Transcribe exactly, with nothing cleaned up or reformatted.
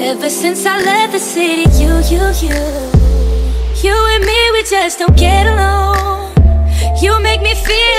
Ever since I left the city, you, you, you You and me, we just don't get along. You make me feel